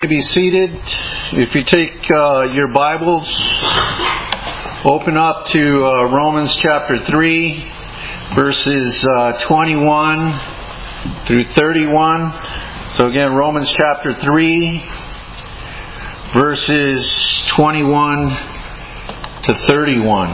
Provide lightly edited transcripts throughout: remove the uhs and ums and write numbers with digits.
Be seated. If you take your Bibles, open up to Romans chapter 3, verses 21 through 31. So again, Romans chapter 3, verses 21 to 31.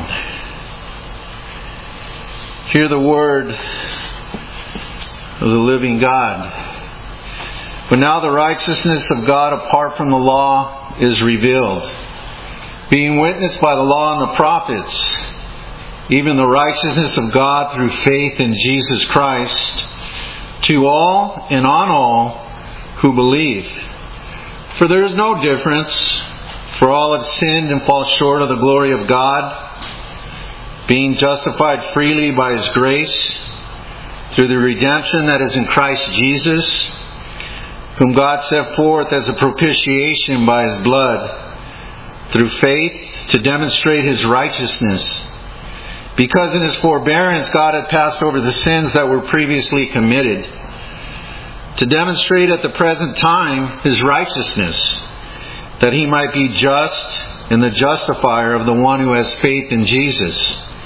Hear the word of the living God. But now the righteousness of God apart from the law is revealed, being witnessed by the law and the prophets, even the righteousness of God through faith in Jesus Christ, to all and on all who believe. For there is no difference, for all have sinned and fall short of the glory of God, being justified freely by His grace, through the redemption that is in Christ Jesus, whom God set forth as a propitiation by His blood, through faith to demonstrate His righteousness. Because in His forbearance God had passed over the sins that were previously committed, to demonstrate at the present time His righteousness, that He might be just and the justifier of the one who has faith in Jesus.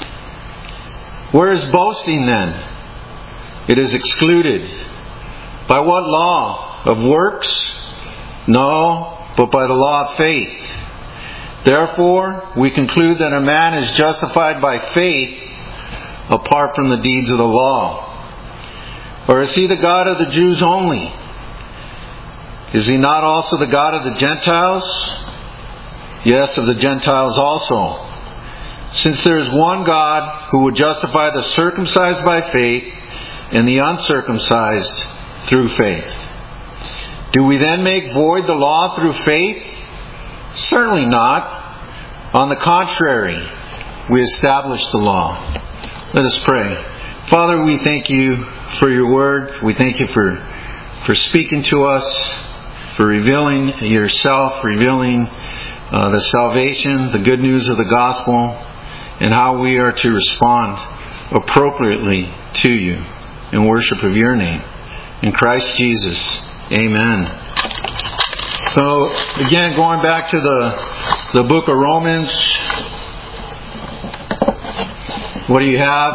Where is boasting then? It is excluded. By what law? Of works? No, but by the law of faith. Therefore, we conclude that a man is justified by faith apart from the deeds of the law. Or is He the God of the Jews only? Is He not also the God of the Gentiles? Yes, of the Gentiles also. Since there is one God who would justify the circumcised by faith and the uncircumcised through faith. Do we then make void the law through faith? Certainly not. On the contrary, we establish the law. Let us pray. Father, we thank You for Your word. We thank You for speaking to us, for revealing Yourself, revealing the salvation, the good news of the gospel, and how we are to respond appropriately to You in worship of Your name. In Christ Jesus. Amen. So, again, going back to the book of Romans, what do you have?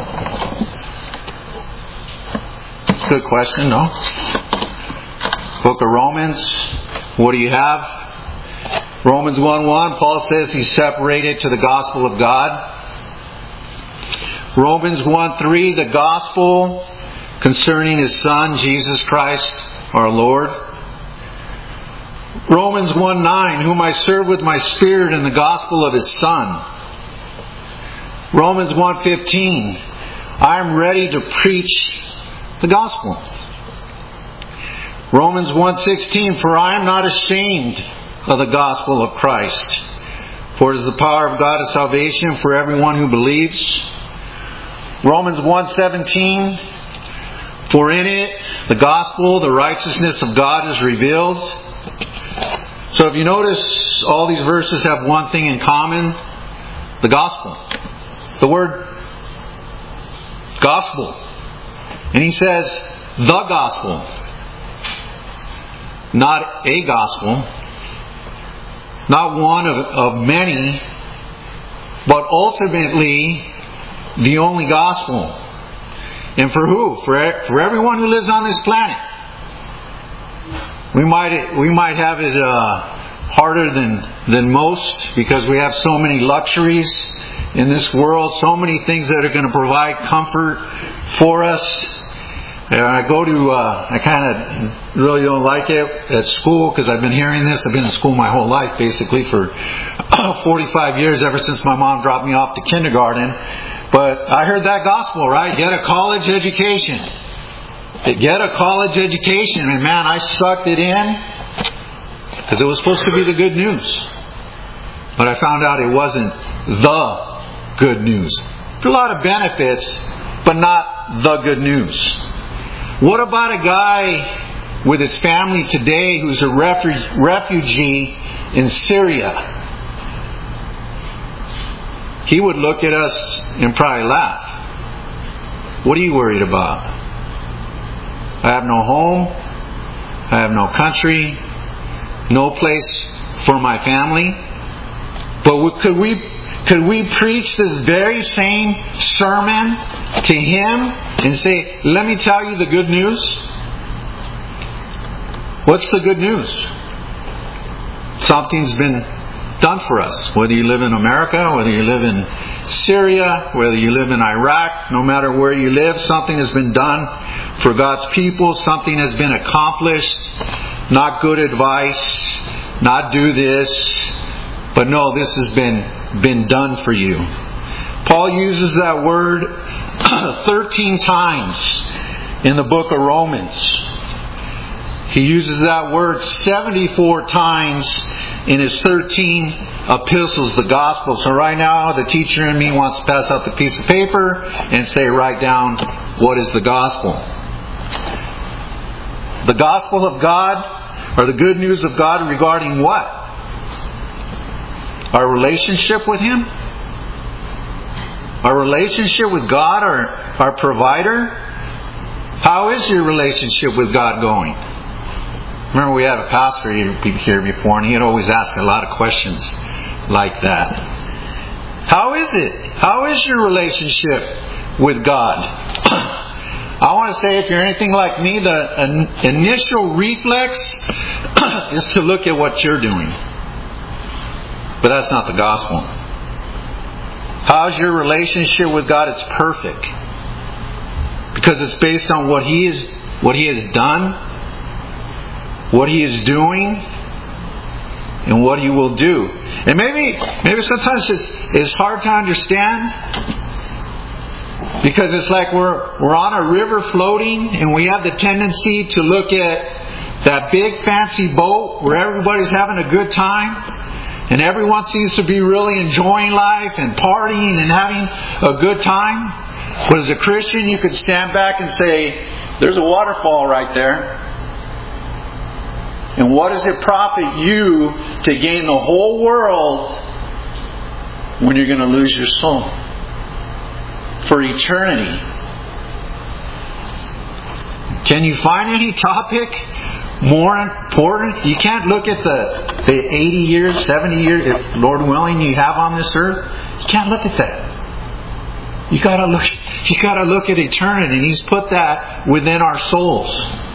Good question, no? Book of Romans, what do you have? Romans 1:1, Paul says he's separated to the gospel of God. Romans 1:3, the gospel concerning His Son, Jesus Christ, our Lord. Romans 1:9, whom I serve with my spirit in the gospel of His Son. Romans 1:15, I am ready to preach the gospel. Romans 1:16, for I am not ashamed of the gospel of Christ, for it is the power of God of salvation for everyone who believes. Romans 1:17, for in it, the gospel, the righteousness of God is revealed. So if you notice, all these verses have one thing in common. The gospel. The word gospel. And he says, the gospel. Not a gospel. Not one of many. But ultimately, the only gospel. And for who? For everyone who lives on this planet. We might have it harder than most because we have so many luxuries in this world, so many things that are going to provide comfort for us. I kind of really don't like it at school because I've been hearing this. I've been in school my whole life, basically for 45 years, ever since my mom dropped me off to kindergarten. But I heard that gospel, right? Get a college education. Get a college education. And man, I sucked it in because it was supposed to be the good news. But I found out it wasn't the good news. There's a lot of benefits, but not the good news. What about a guy with his family today who's a refugee in Syria? He would look at us and probably laugh. What are you worried about? I have no home. I have no country. no place for my family. But could we preach this very same sermon to him and say, let me tell you the good news? What's the good news? Something's been done for us. Whether you live in America, whether you live in Syria, whether you live in Iraq, no matter where you live, something has been done for God's people. Something has been accomplished. Not good advice, not do this, but no, this has been done for you. Paul uses that word 13 times in the book of Romans. He uses that word 74 times in his 13 epistles, the gospel. So right now, the teacher in me wants to pass out the piece of paper and say, write down, what is the gospel? The gospel of God, or the good news of God regarding what? Our relationship with Him? Our relationship with God, our provider? How is your relationship with God going? Remember, we had a pastor here before, and he'd always ask a lot of questions like that. How is it? How is your relationship with God? I want to say, if you're anything like me, the initial reflex is to look at what you're doing. But that's not the gospel. How's your relationship with God? It's perfect. Because it's based on what He has done, what He is doing, and what He will do. And maybe sometimes it's hard to understand, because it's like we're on a river floating, and we have the tendency to look at that big fancy boat where everybody's having a good time, and everyone seems to be really enjoying life and partying and having a good time. But as a Christian, you could stand back and say, there's a waterfall right there. And what does it profit you to gain the whole world when you're going to lose your soul for eternity? Can you find any topic more important? You can't look at the 80 years, 70 years, if Lord willing, you have on this earth. You can't look at that. You got to look at eternity, and He's put that within our souls.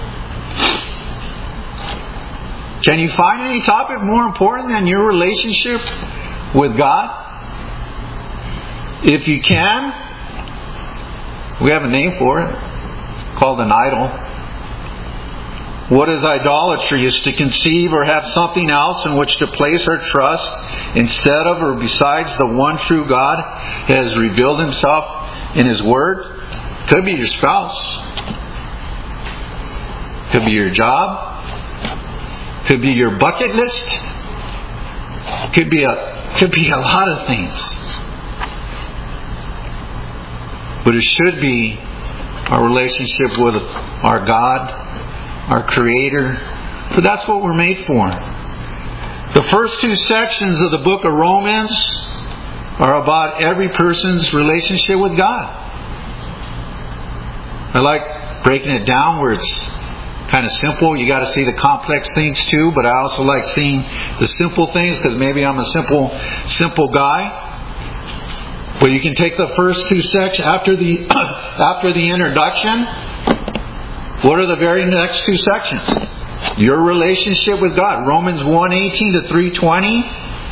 Can you find any topic more important than your relationship with God? If you can, we have a name for it. It's called an idol. What is idolatry? Is to conceive or have something else in which to place our trust instead of or besides the one true God has revealed Himself in His Word. Could be your spouse. Could be your job. Could be your bucket list. Could be a lot of things. But it should be our relationship with our God, our Creator. For that's what we're made for. The first two sections of the book of Romans are about every person's relationship with God. I like breaking it down where it's kind of simple. You got to see the complex things too, but I also like seeing the simple things, because maybe I'm a simple guy. But you can take the first two sections after the introduction. What are the very next two sections? Your relationship with God. Romans 1:18 to 3:20.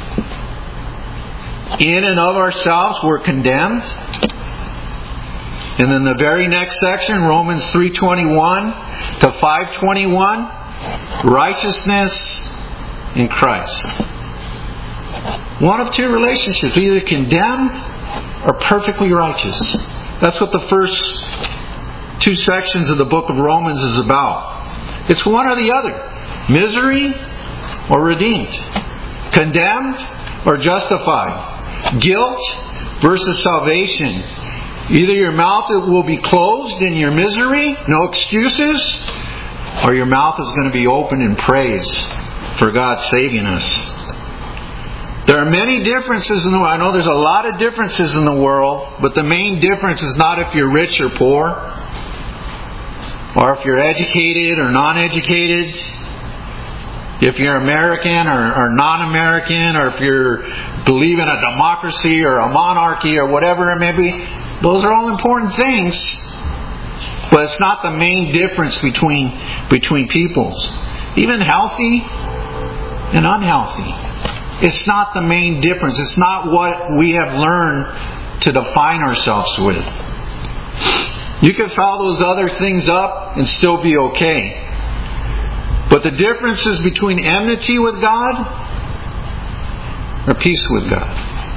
In and of ourselves we're condemned. And then the very next section, Romans 3:21 to 5:21, righteousness in Christ. One of two relationships, either condemned or perfectly righteous. That's what the first two sections of the book of Romans is about. It's one or the other. Misery or redeemed. Condemned or justified. Guilt versus salvation. Either your mouth will be closed in your misery, no excuses, or your mouth is going to be open in praise for God saving us. There are many differences in the world. I know there's a lot of differences in the world, but the main difference is not if you're rich or poor, or if you're educated or non-educated. if you're American or non-American, or if you believe in a democracy or a monarchy or whatever it may be, those are all important things. But it's not the main difference between peoples. Even healthy and unhealthy. It's not the main difference. It's not what we have learned to define ourselves with. You can foul those other things up and still be okay. But the differences between enmity with God or peace with God.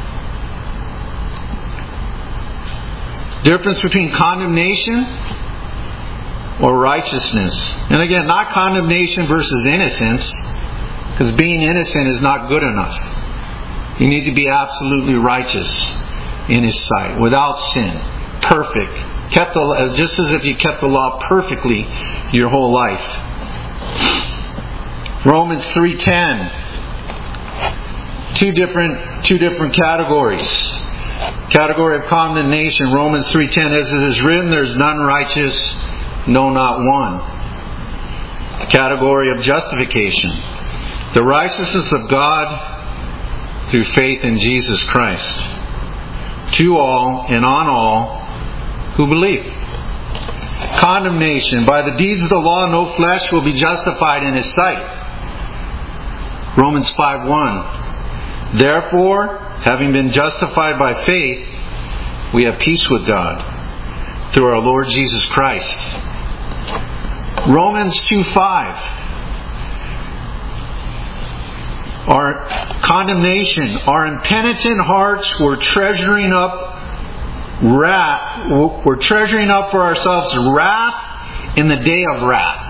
Difference between condemnation or righteousness. And again, not condemnation versus innocence, because being innocent is not good enough. You need to be absolutely righteous in His sight, without sin, perfect, just as if you kept the law perfectly your whole life. Romans 3:10. Two different categories. Category of condemnation. Romans 3:10, as it is written, there's none righteous, no, not one. The category of justification. The righteousness of God through faith in Jesus Christ. To all and on all who believe. Condemnation. By the deeds of the law, no flesh will be justified in His sight. Romans 5:1. Therefore, having been justified by faith, we have peace with God through our Lord Jesus Christ. Romans 2:5. Our condemnation, our impenitent hearts were treasuring up wrath. We're treasuring up for ourselves wrath in the day of wrath.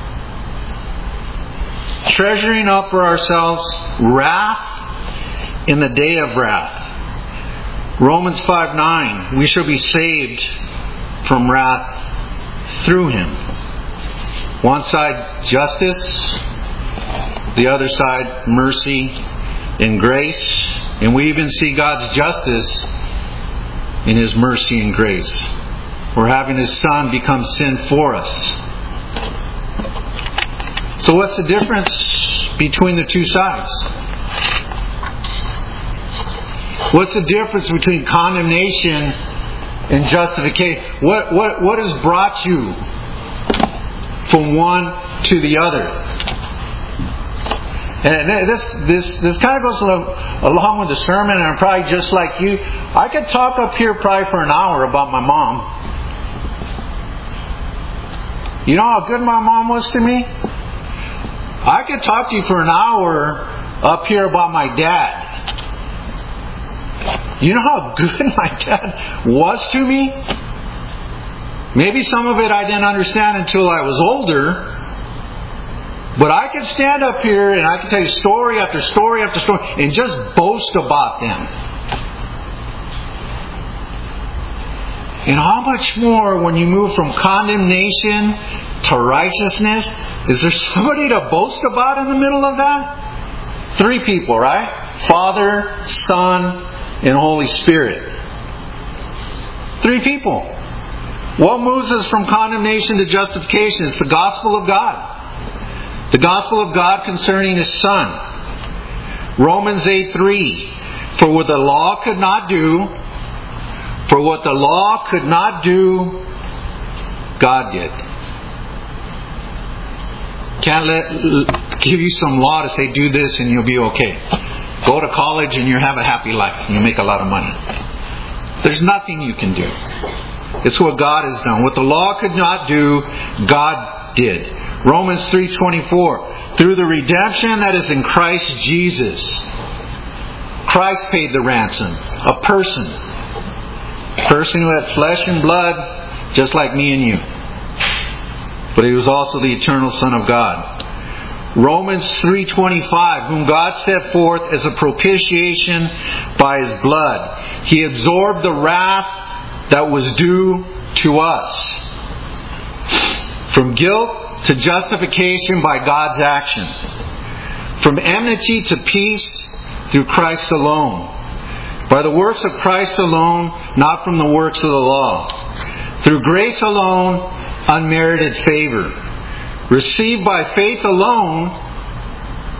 Treasuring up for ourselves wrath in the day of wrath. Romans 5:9. We shall be saved from wrath through Him. One side justice, the other side mercy and grace. And we even see God's justice in His mercy and grace. We're having His Son become sin for us. So what's the difference between the two sides? What's the difference between condemnation and justification? What has brought you from one to the other? And this kind of goes along with the sermon, and I'm probably just like you. I could talk up here probably for an hour about my mom. You know how good my mom was to me? I could talk to you for an hour up here about my dad. You know how good my dad was to me? Maybe some of it I didn't understand until I was older. But I could stand up here and I could tell you story after story after story and just boast about them. And how much more when you move from condemnation to righteousness? Is there somebody to boast about in the middle of that? 3 people, right? Father, Son, and Holy Spirit. 3 people. What moves us from condemnation to justification? It's the gospel of God. The gospel of God concerning His Son. Romans 8:3. For what the law could not do, God did. Can't give you some law to say do this and you'll be okay. Go to college and you have a happy life and you make a lot of money. There's nothing you can do. It's what God has done. What the law could not do, God did. Romans 3:24. Through the redemption that is in Christ Jesus. Christ paid the ransom. A person who had flesh and blood, just like me and you. But He was also the eternal Son of God. Romans 3:25. Whom God set forth as a propitiation by His blood. He absorbed the wrath that was due to us. From guilt to justification by God's action. From enmity to peace through Christ alone. By the works of Christ alone, not from the works of the law. Through grace alone, unmerited favor. Received by faith alone,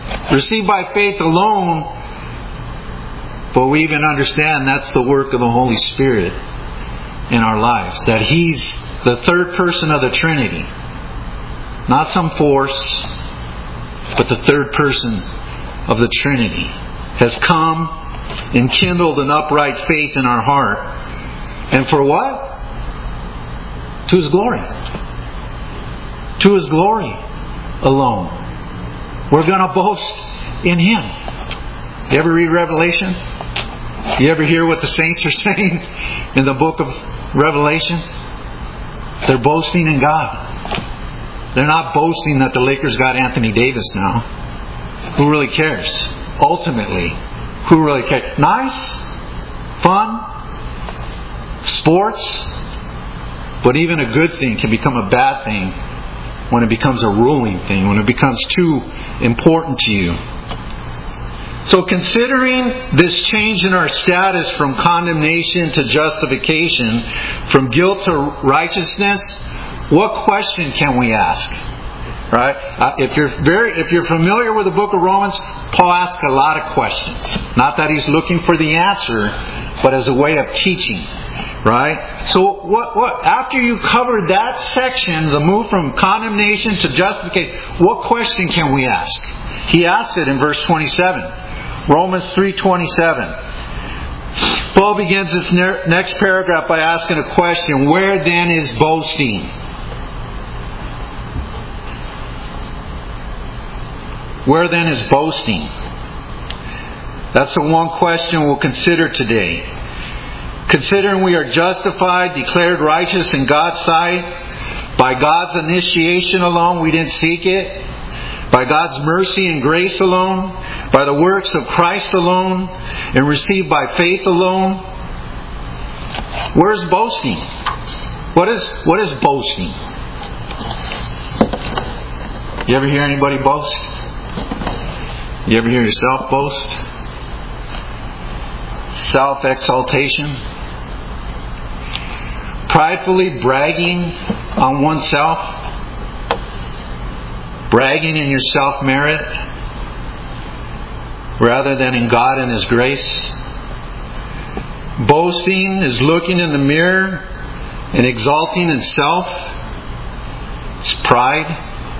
Received by faith alone, but we even understand that's the work of the Holy Spirit in our lives. That He's the third person of the Trinity. Not some force, but the third person of the Trinity has come and kindled an upright faith in our heart. And for what? To His glory. To His glory alone. We're going to boast in Him. You ever read Revelation? You ever hear what the saints are saying in the book of Revelation? They're boasting in God. They're not boasting that the Lakers got Anthony Davis now. Who really cares? Ultimately, who really cares? Nice, fun, sports, but even a good thing can become a bad thing when it becomes a ruling thing, when it becomes too important to you. So considering this change in our status from condemnation to justification, from guilt to righteousness, what question can we ask? Right? If you're familiar with the book of Romans, Paul asks a lot of questions. Not that he's looking for the answer, but as a way of teaching. Right? So what after you covered that section, the move from condemnation to justification, what question can we ask? He asks it in verse 27. Romans 3:27. Paul begins this next paragraph by asking a question. Where then is boasting? Where then is boasting? That's the one question we'll consider today. Considering we are justified, declared righteous in God's sight, by God's initiation alone, we didn't seek it, by God's mercy and grace alone, by the works of Christ alone, and received by faith alone. Where's boasting? What is boasting? You ever hear anybody boast? You ever hear yourself boast? Self-exaltation. Pridefully bragging on oneself. Bragging in your self-merit rather than in God and His grace. Boasting is looking in the mirror and exalting in self. It's pride.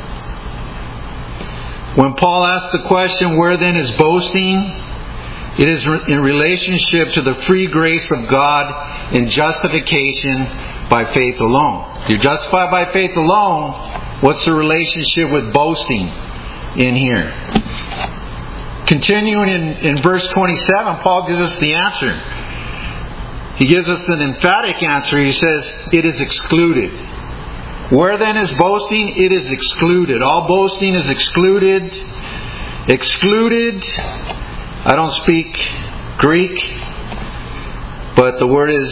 When Paul asks the question, where then is boasting? It is in relationship to the free grace of God in justification by faith alone. You're justified by faith alone. What's the relationship with boasting in here? Continuing in verse 27, Paul gives us the answer. He gives us an emphatic answer. He says, it is excluded. Where then is boasting? It is excluded. All boasting is excluded. Excluded. I don't speak Greek, but the word is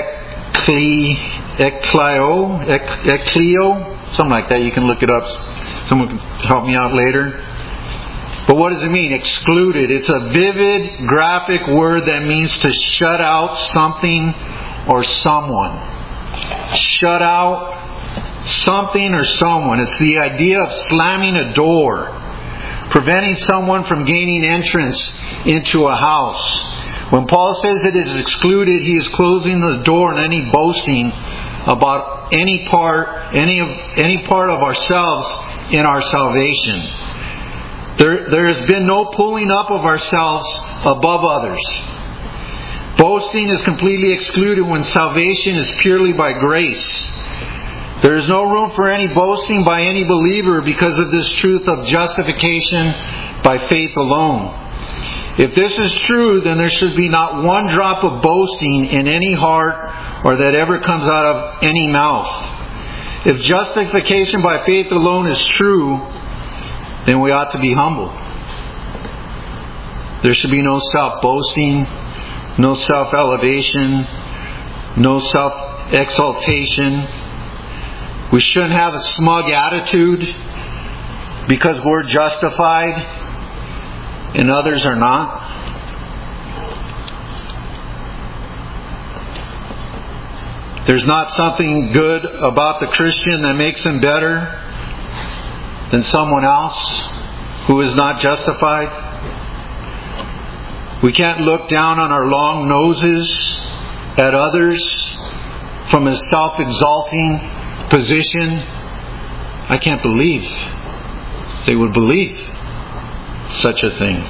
eklio, something like that. You can look it up. Someone can help me out later. But what does it mean? Excluded. It's a vivid, graphic word that means to shut out something or someone. Shut out something or someone. It's the idea of slamming a door, preventing someone from gaining entrance into a house. When Paul says it is excluded, he is closing the door on any boasting about any part of ourselves in our salvation. There has been no pulling up of ourselves above others. Boasting is completely excluded when salvation is purely by grace. There is no room for any boasting by any believer because of this truth of justification by faith alone. If this is true, then there should be not one drop of boasting in any heart or that ever comes out of any mouth. If justification by faith alone is true, then we ought to be humble. There should be no self-boasting, no self-elevation, no self-exaltation. We shouldn't have a smug attitude because we're justified and others are not. There's not something good about the Christian that makes him better than someone else. who is not justified? We can't look down on our long noses at others from a self-exalting position. I can't believe they would believe such a thing.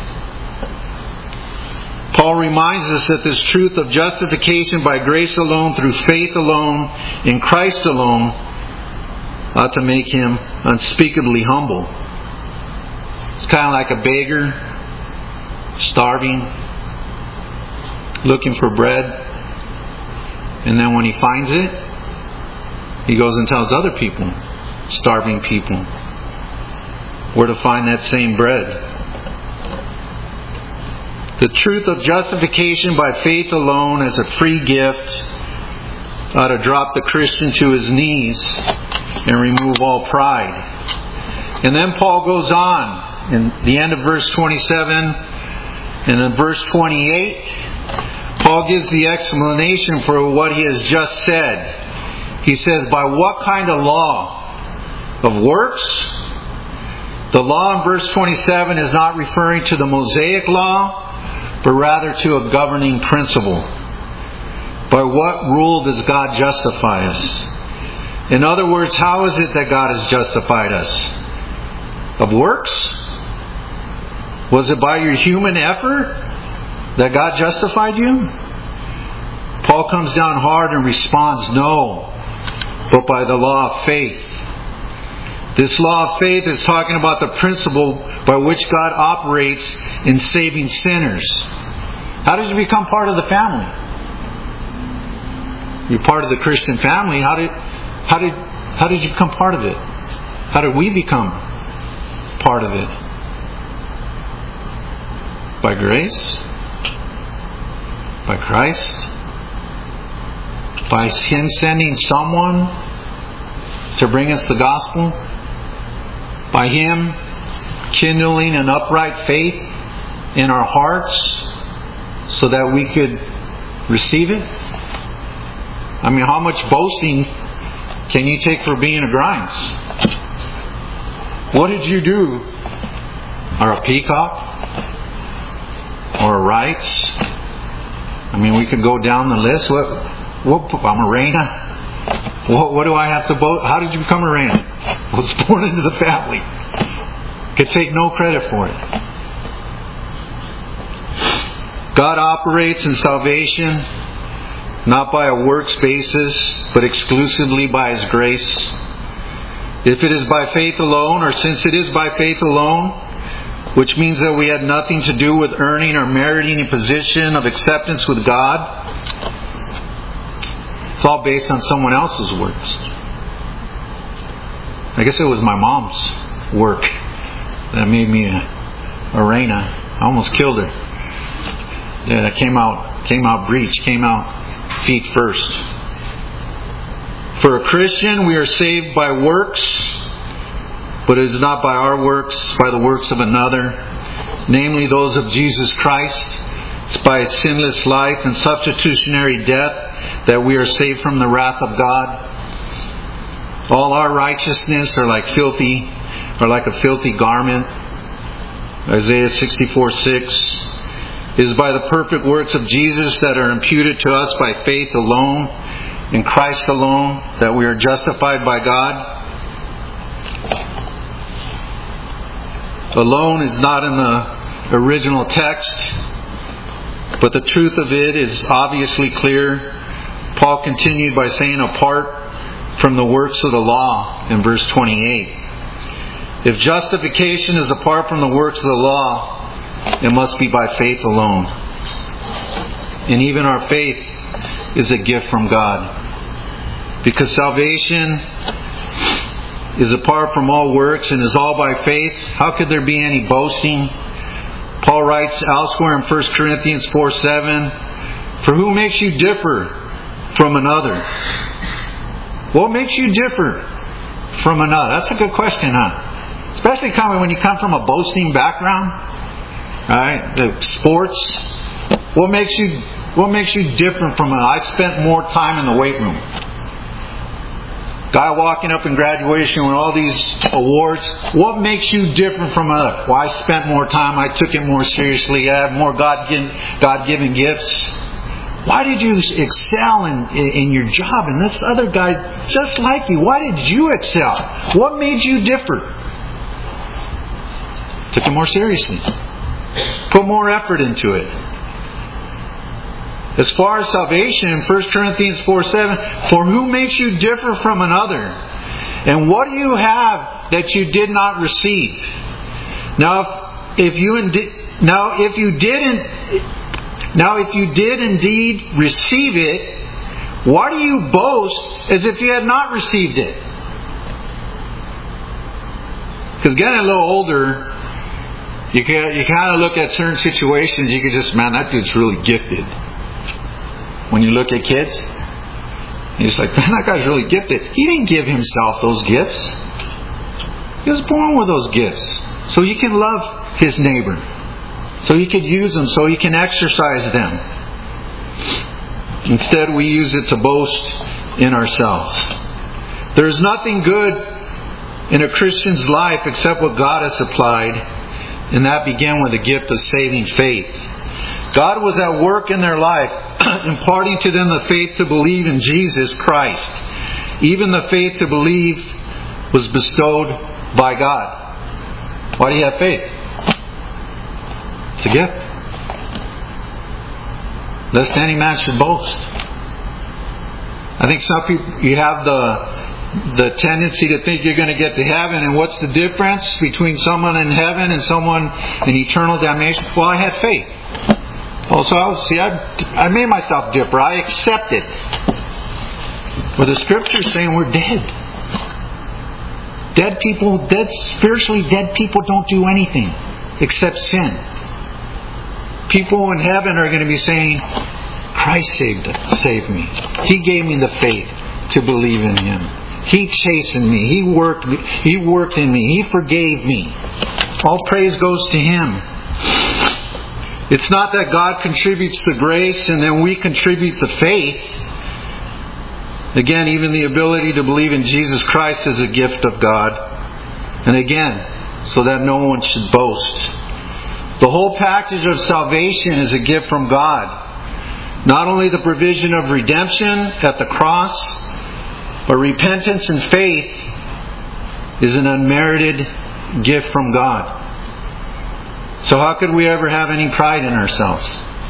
Paul reminds us that this truth of justification by grace alone, through faith alone, in Christ alone, ought to make him unspeakably humble. It's kind of like a beggar, starving, looking for bread. And then when he finds it, he goes and tells other people, starving people, where to find that same bread. The truth of justification by faith alone as a free gift ought to drop the Christian to his knees and remove all pride. And then Paul goes on in the end of verse 27 and in verse 28, Paul gives the explanation for what he has just said. He says, by what kind of law? Of works? The law in verse 27 is not referring to the Mosaic law, but rather to a governing principle. By what rule does God justify us? In other words, how is it that God has justified us? Of works? Was it by your human effort that God justified you? Paul comes down hard and responds, no, but by the law of faith. This law of faith is talking about the principle by which God operates in saving sinners. How did you become part of the family? You're part of the Christian family. How did you become part of it? How did we become part of it? By grace? By Christ? By Him sending someone to bring us the gospel? By Him kindling an upright faith in our hearts so that we could receive it? I mean, how much boasting can you take for being a Grimes? What did you do? Or a Peacock? Or a Wrights? I mean, we could go down the list. I'm a Reina. What do I have to boast? How did you become a Reina? I was born into the family. Could take no credit for it. God operates in salvation not by a works basis, but exclusively by His grace. If it is by faith alone, or since it is by faith alone, which means that we had nothing to do with earning or meriting a position of acceptance with God, it's all based on someone else's works. I guess it was my mom's work that made me a Reina. I almost killed her. Yeah, I came out breech, came out feet first. For a Christian, we are saved by works, but it is not by our works, by the works of another, namely those of Jesus Christ. It's by His sinless life and substitutionary death that we are saved from the wrath of God. All our righteousness are like a filthy garment. Isaiah 64:6. It is by the perfect works of Jesus that are imputed to us by faith alone, in Christ alone, that we are justified by God. Alone is not in the original text, but the truth of it is obviously clear. Paul continued by saying, apart from the works of the law, in verse 28. If justification is apart from the works of the law, it must be by faith alone. And even our faith is a gift from God. Because salvation is apart from all works and is all by faith, how could there be any boasting? Paul writes elsewhere in 1 Corinthians 4:7, for who makes you differ from another? What makes you differ from another? That's a good question, huh? Especially when you come from a boasting background. Right? The sports. What makes you different from it? I spent more time in the weight room. Guy walking up in graduation with all these awards. What makes you different from others? Well, I spent more time. I took it more seriously. I had more God-given gifts. Why did you excel in your job? And this other guy, just like you, why did you excel? What made you different? Took it more seriously. Put more effort into it. As far as salvation, in 1 Corinthians 4:7, for who makes you differ from another? And what do you have that you did not receive? Now, if you did indeed receive it, why do you boast as if you had not received it? Because getting a little older, you kind of look at certain situations, you can just, man, that dude's really gifted. When you look at kids, you're just like, man, that guy's really gifted. He didn't give himself those gifts. He was born with those gifts. So he can love his neighbor. So he could use them. So he can exercise them. Instead, we use it to boast in ourselves. There is nothing good in a Christian's life except what God has supplied. And that began with the gift of saving faith. God was at work in their life, imparting to them the faith to believe in Jesus Christ. Even the faith to believe was bestowed by God. Why do you have faith? It's a gift. Lest any man should boast. I think some people, you have the tendency to think you're going to get to heaven, and what's the difference between someone in heaven and someone in eternal damnation? Well, I had faith. Oh, so I made myself different. I accept it. But the Scripture's saying we're dead. Spiritually dead people don't do anything except sin. People in heaven are going to be saying, Christ saved me. He gave me the faith to believe in Him. He chastened me. He worked in me. He forgave me. All praise goes to Him. It's not that God contributes the grace and then we contribute the faith. Again, even the ability to believe in Jesus Christ is a gift of God. And again, so that no one should boast. The whole package of salvation is a gift from God. Not only the provision of redemption at the cross, but repentance and faith is an unmerited gift from God. So how could we ever have any pride in ourselves?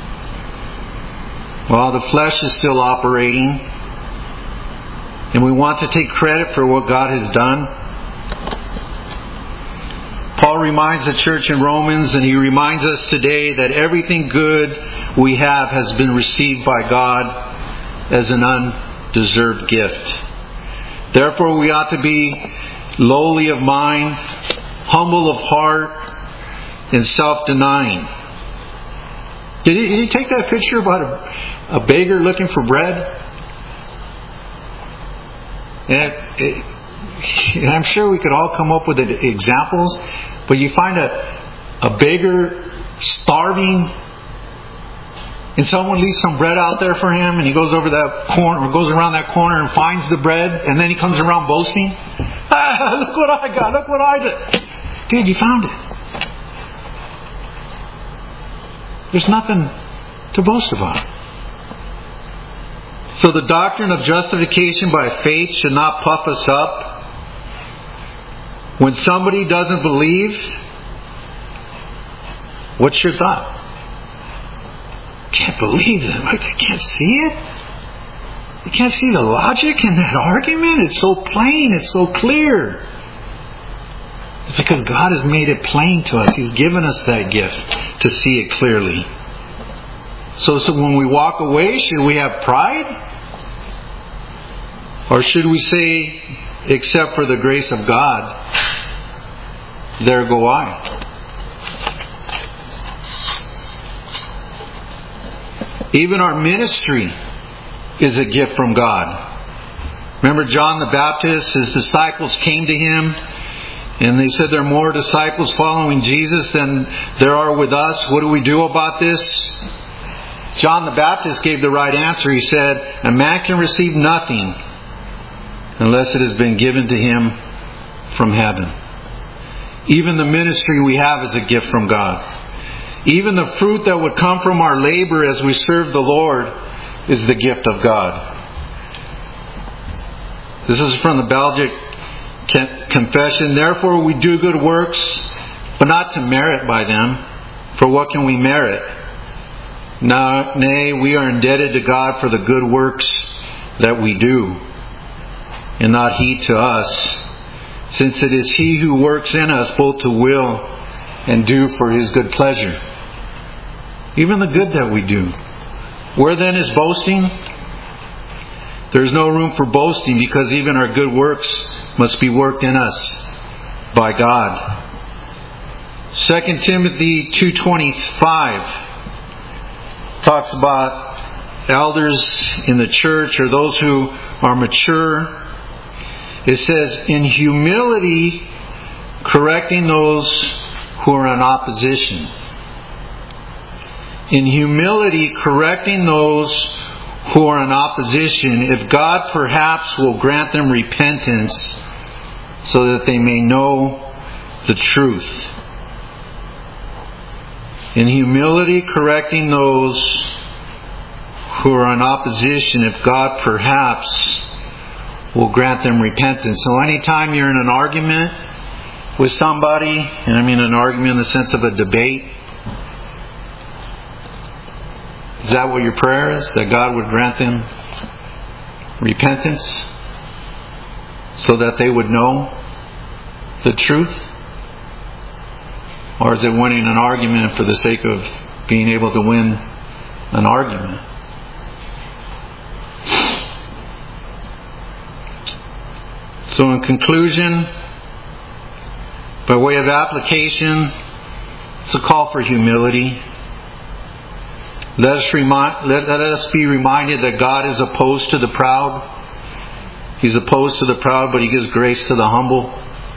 Well, the flesh is still operating, and we want to take credit for what God has done. Paul reminds the church in Romans, and he reminds us today, that everything good we have has been received by God as an undeserved gift. Therefore, we ought to be lowly of mind, humble of heart, and self-denying. Did you take that picture about a beggar looking for bread? And I'm sure we could all come up with examples, but you find a beggar starving, and someone leaves some bread out there for him, and he goes over that corner, or goes around that corner and finds the bread, and then he comes around boasting. Look what I got! Look what I did! Dude, you found it. There's nothing to boast about. So the doctrine of justification by faith should not puff us up. When somebody doesn't believe, what's your thought? Can't believe them. I can't see it. You can't see the logic in that argument. It's so plain. It's so clear. It's because God has made it plain to us. He's given us that gift to see it clearly. So when we walk away, should we have pride? Or should we say, except for the grace of God, there go I? Even our ministry is a gift from God. Remember John the Baptist, his disciples came to him and they said, there are more disciples following Jesus than there are with us. What do we do about this? John the Baptist gave the right answer. He said, a man can receive nothing unless it has been given to him from heaven. Even the ministry we have is a gift from God. Even the fruit that would come from our labor as we serve the Lord is the gift of God. This is from the Belgic Confession. Therefore we do good works, but not to merit by them. For what can we merit? Nay, we are indebted to God for the good works that we do, and not He to us, since it is He who works in us both to will and do for His good pleasure. Even the good that we do. Where then is boasting? There is no room for boasting, because even our good works must be worked in us by God. 2 Timothy 2:25 talks about elders in the church, or those who are mature. It says, in humility, correcting those who are in opposition. In humility, correcting those who are in opposition, if God perhaps will grant them repentance, so that they may know the truth. In humility, correcting those who are in opposition, if God perhaps will grant them repentance. So anytime you're in an argument with somebody, and I mean an argument in the sense of a debate, is that what your prayer is? That God would grant them repentance so that they would know the truth? Or is it winning an argument for the sake of being able to win an argument? So in conclusion, by way of application, it's a call for humility. Let us be reminded that God is opposed to the proud. He's opposed to the proud, but He gives grace to the humble.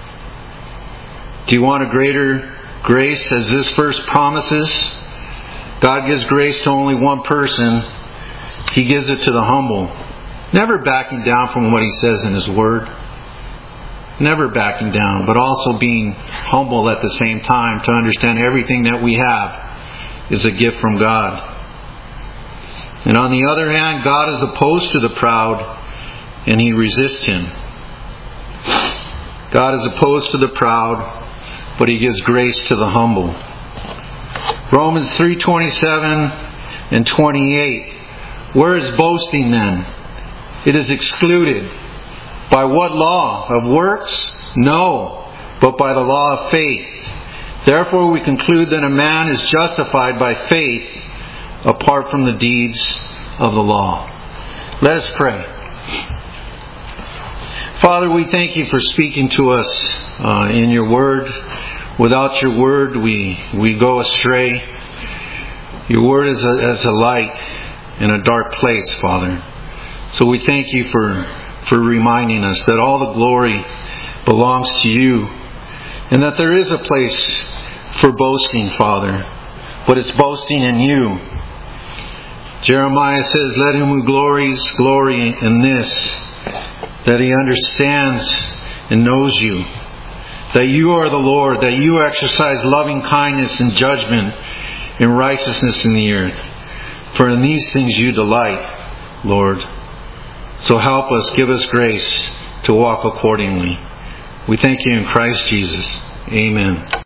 Do you want a greater grace as this verse promises? God gives grace to only one person. He gives it to the humble. Never backing down from what He says in His Word. Never backing down, but also being humble at the same time to understand everything that we have is a gift from God. And on the other hand, God is opposed to the proud, and He resists him. God is opposed to the proud, but He gives grace to the humble. Romans 3:27 and 28. Where is boasting then? It is excluded. By what law? Of works? No, but by the law of faith. Therefore we conclude that a man is justified by faith apart from the deeds of the law. Let us pray. Father, we thank You for speaking to us in Your Word. Without Your Word, we go astray. Your Word is as a light in a dark place, Father. So we thank You for reminding us that all the glory belongs to You, and that there is a place for boasting, Father, but it's boasting in You. Jeremiah says, let him who glories glory in this, that he understands and knows You, that You are the Lord, that You exercise loving kindness and judgment and righteousness in the earth. For in these things You delight, Lord. So help us, give us grace to walk accordingly. We thank You in Christ Jesus. Amen.